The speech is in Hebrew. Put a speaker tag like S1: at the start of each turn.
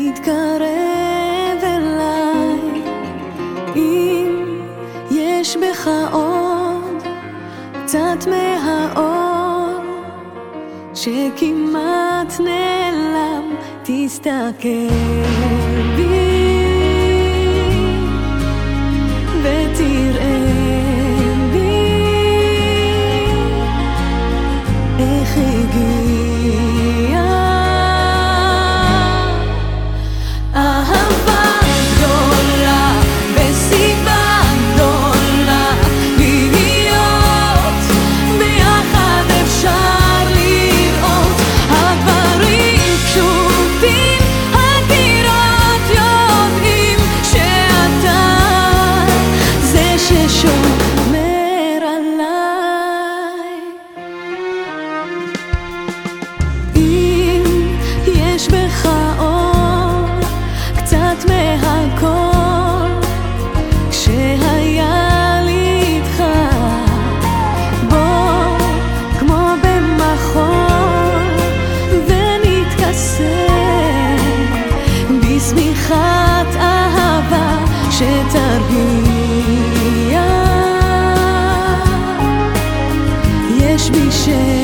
S1: תתקרב אליי, אם יש בך עוד קצת מהאור שכמעט נעלם, תסתכל בי ותראה בי איך הגיע אהבה גדולה וסיבה גדולה להיות ביחד. אפשר לראות הדברים פשוטים, הקירות יודעים שאתה זה ששומר עליי. אם יש בך אור קצת מהכל שהיה לי איתך, בוא כמו במחול ונתכסה בשמיכת אהבה שתרגיע. יש בי